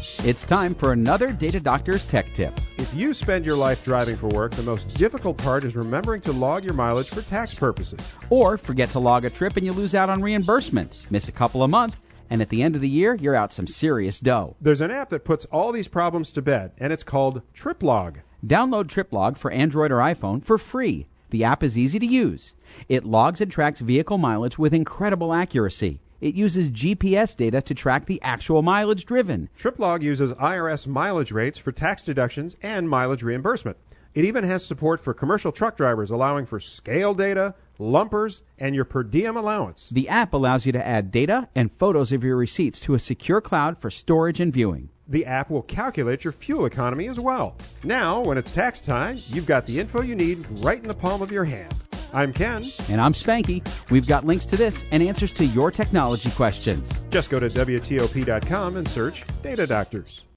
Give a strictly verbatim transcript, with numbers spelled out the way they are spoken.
It's time for another Data Doctor's Tech Tip. If you spend your life driving for work, the most difficult part is remembering to log your mileage for tax purposes. Or forget to log a trip and you lose out on reimbursement. Miss a couple a month, and at the end of the year, you're out some serious dough. There's an app that puts all these problems to bed, and it's called TripLog. Download TripLog for Android or iPhone for free. The app is easy to use. It logs and tracks vehicle mileage with incredible accuracy. It uses G P S data to track the actual mileage driven. TripLog uses I R S mileage rates for tax deductions and mileage reimbursement. It even has support for commercial truck drivers, allowing for scale data, lumpers, and your per diem allowance. The app allows you to add data and photos of your receipts to a secure cloud for storage and viewing. The app will calculate your fuel economy as well. Now, when it's tax time, you've got the info you need right in the palm of your hand. I'm Ken. And I'm Spanky. We've got links to this and answers to your technology questions. Just go to W T O P dot com and search Data Doctors.